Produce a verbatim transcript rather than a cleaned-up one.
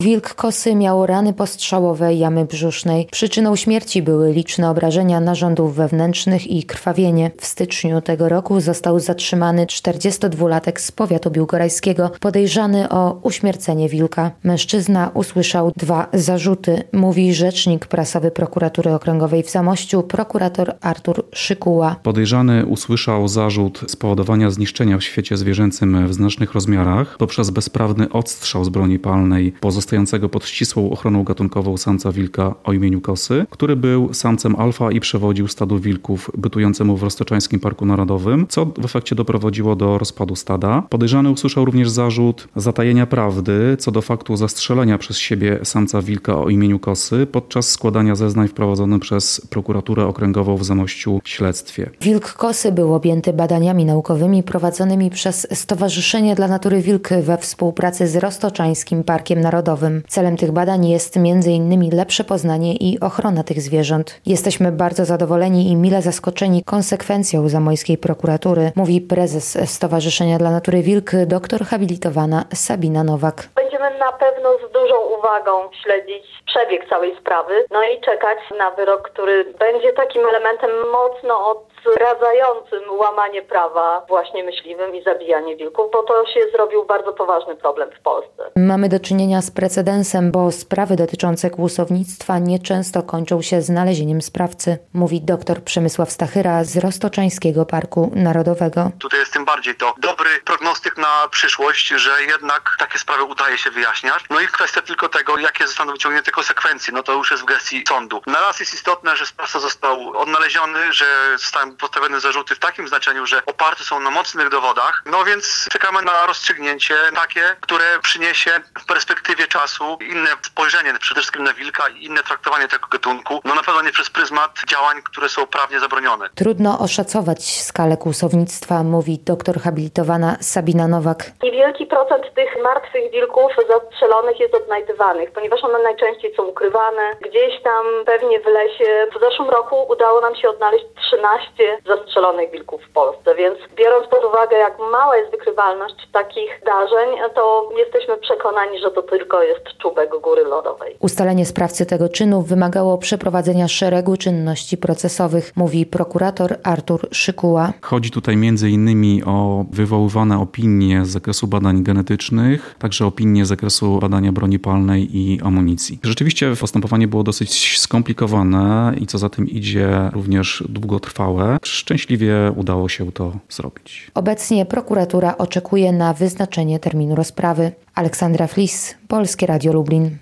Wilk kosy miał rany postrzałowe jamy brzusznej. Przyczyną śmierci były liczne obrażenia narządów wewnętrznych i krwawienie. W styczniu tego roku został zatrzymany czterdziestodwulatek z powiatu biłgorajskiego podejrzany o uśmiercenie wilka. Mężczyzna usłyszał dwa zarzuty, mówi rzecznik prasowy Prokuratury Okręgowej w Zamościu, prokurator Artur Szykuła. Podejrzany usłyszał zarzut spowodowania zniszczenia w świecie zwierzęcym w znacznych rozmiarach poprzez bezprawny odstrzał z broni palnej pozostającego pod ścisłą ochroną gatunkową samca wilka o imieniu Kosy, który był samcem alfa i przewodził stadu wilków bytującemu w Roztoczańskim Parku Narodowym, co w efekcie doprowadziło do rozpadu stada. Podejrzany usłyszał również zarzut zatajenia prawdy co do faktu zastrzelenia przez siebie samca wilka o imieniu Kosy podczas składania zeznań w prowadzonym przez Prokuraturę Okręgową w Zamościu śledztwie. Wilk Kosy był objęty badaniami naukowymi prowadzonymi przez Stowarzyszenie dla Natury Wilk we współpracy z Roztoczańskim Parkiem Narodowym. Celem tych badań jest między innymi lepsze poznanie i ochrona tych zwierząt. Jesteśmy bardzo zadowoleni i mile zaskoczeni konsekwencją zamojskiej prokuratury, mówi prezes Stowarzyszenia dla Natury Wilk, doktor habilitowana Sabina Nowak. Będziemy na pewno z dużą uwagą śledzić przebieg całej sprawy, no i czekać na wyrok, który będzie takim elementem mocno odradzającym łamanie prawa właśnie myśliwym i zabijanie wilków, bo to się zrobił bardzo poważny problem w Polsce. Mamy do czynienia z precedensem, bo sprawy dotyczące kłusownictwa nieczęsto kończą się znalezieniem sprawcy, mówi dr Przemysław Stachyra z Roztoczańskiego Parku Narodowego. Tutaj jest tym bardziej to dobry prognostyk na przyszłość, że jednak takie sprawy udaje się wyjaśniać. No i kwestia tylko tego, jakie zostaną wyciągnięte konsekwencje, no to już jest w gestii sądu. Na raz jest istotne, że sprawca został odnaleziony, że zostały postawione zarzuty w takim znaczeniu, że oparte są na mocnych dowodach, no więc czekamy na rozstrzygnięcie takie, które przyniesie w perspektywie czasu inne spojrzenie przede wszystkim na wilka i inne traktowanie tego gatunku, no na pewno nie przez pryzmat działań, które są prawnie zabronione. Trudno oszacować skalę kłusownictwa, mówi doktor habilitowana Sabina Nowak. Niewielki procent tych martwych wilków zastrzelonych jest odnajdywanych, ponieważ one najczęściej są ukrywane gdzieś tam pewnie w lesie. W zeszłym roku udało nam się odnaleźć trzynaście zastrzelonych wilków w Polsce, więc biorąc pod uwagę, jak mała jest wykrywalność takich zdarzeń, to jesteśmy przekonani, że to tylko jest czubek góry lodowej. Ustalenie sprawcy tego czynu wymagało przeprowadzenia szeregu czynności procesowych, mówi prokurator Artur Szykuła. Chodzi tutaj między innymi o wywoływane opinie z zakresu badań genetycznych, także opinie z zakresu badania broni palnej i amunicji. Rzeczywiście postępowanie było dosyć skomplikowane i co za tym idzie również długotrwałe. Szczęśliwie udało się to zrobić. Obecnie prokuratura oczekuje na wyznaczenie terminu rozprawy. Aleksandra Flis, Polskie Radio Lublin.